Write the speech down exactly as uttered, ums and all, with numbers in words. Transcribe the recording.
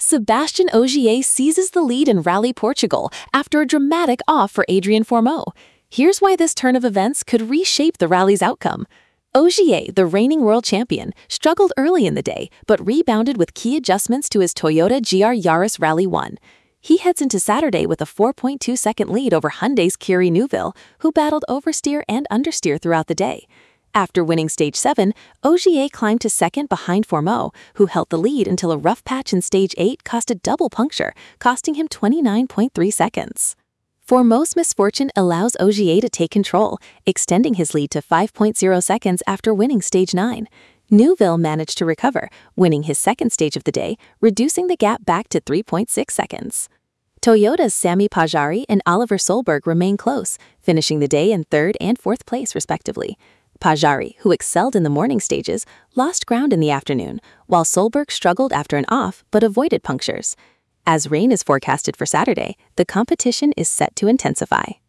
Sebastian Ogier seizes the lead in Rally Portugal after a dramatic off for Adrien Fourmeau. Here's why this turn of events could reshape the rally's outcome. Ogier, the reigning world champion, struggled early in the day, but rebounded with key adjustments to his Toyota G R Yaris Rally one. He heads into Saturday with a four point two second lead over Hyundai's Thierry Neuville, who battled oversteer and understeer throughout the day. After winning Stage seven, Ogier climbed to second behind Fourmeau, who held the lead until a rough patch in Stage eight caused a double puncture, costing him twenty-nine point three seconds. Fourmeau's misfortune allows Ogier to take control, extending his lead to five point zero seconds after winning Stage nine. Neuville managed to recover, winning his second stage of the day, reducing the gap back to three point six seconds. Toyota's Sami Pajari and Oliver Solberg remain close, finishing the day in third and fourth place respectively. Pajari, who excelled in the morning stages, lost ground in the afternoon, while Solberg struggled after an off but avoided punctures. As rain is forecasted for Saturday, the competition is set to intensify.